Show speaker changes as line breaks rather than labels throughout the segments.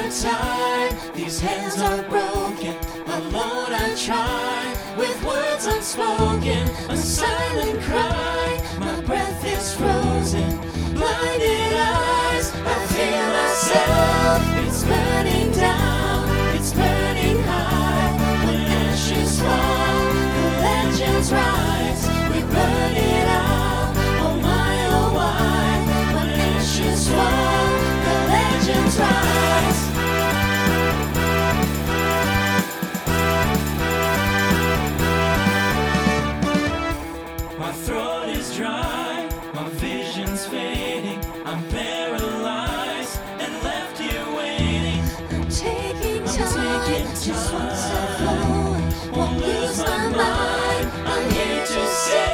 are tired, these hands are broken. Alone I try, with words unspoken, a silent cry. My breath is frozen, blinded eyes. I feel myself, it's burning down, it's burning high. When ashes fall, the legends rise. We burn it out, oh my, oh why. When ashes fall, the legends rise. My throat is dry, my vision's fading. I'm paralyzed and left here waiting.
I'm taking time, just one step forward, won't lose my mind.
I'm here to stay.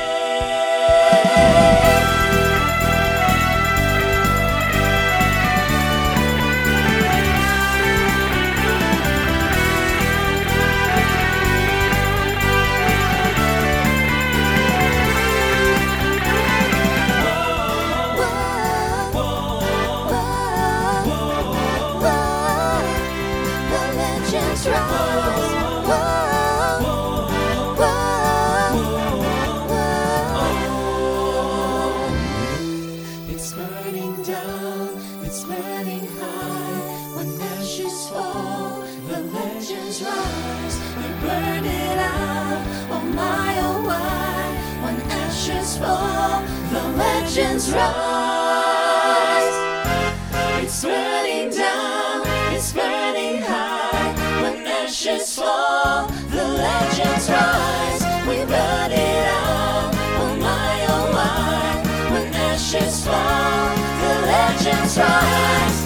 The legends rise.
It's burning down, it's burning high. When ashes fall, the legends rise. We burn it out, oh my, oh why. When ashes fall, the legends rise. It's burning down, it's burning high. When ashes fall, the legends rise. We burn it out, oh my, oh why. When ashes fall, the legends rise.